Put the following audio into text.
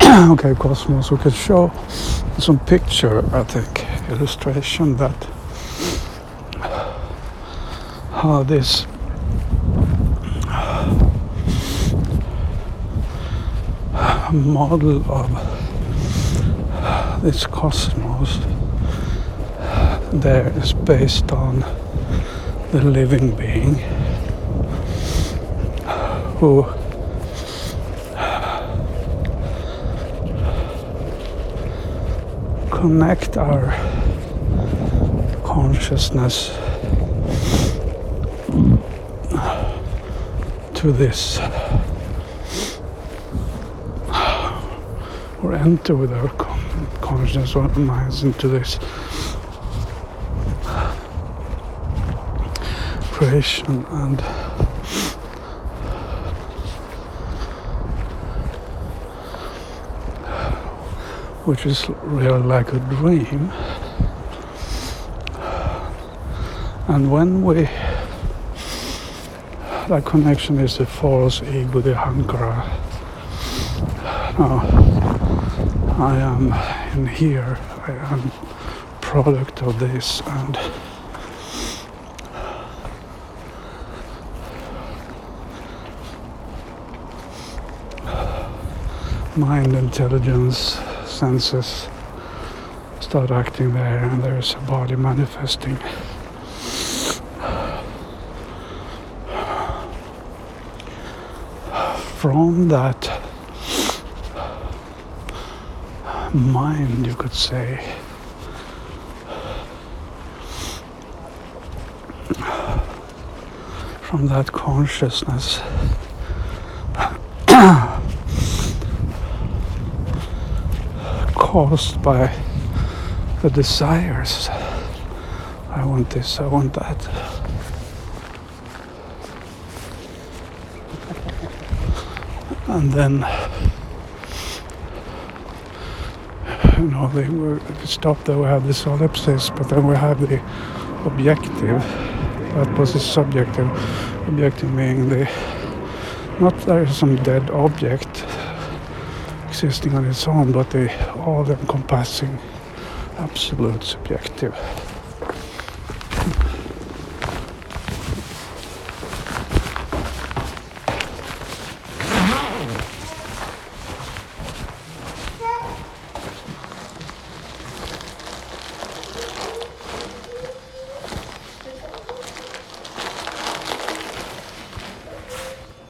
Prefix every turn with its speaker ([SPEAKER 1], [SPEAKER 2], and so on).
[SPEAKER 1] Okay, Cosmos, we could show some picture, I think, illustration that how this model of this cosmos there is based on the living being who connect our consciousness to this, or enter with our consciousness or minds into this creation, and which is really like a dream. And when we, that connection is the false ego, the ahankara. Now, I am in here, I am product of this, and mind, intelligence, senses start acting there, and there's a body manifesting. From that mind, you could say, from that consciousness, caused by the desires. I want this, I want that. And then, we stop there, we have this ellipsis, but then we have the objective. That was the subjective. Objective being not there is some dead object existing on its own, but the all-encompassing absolute subjective.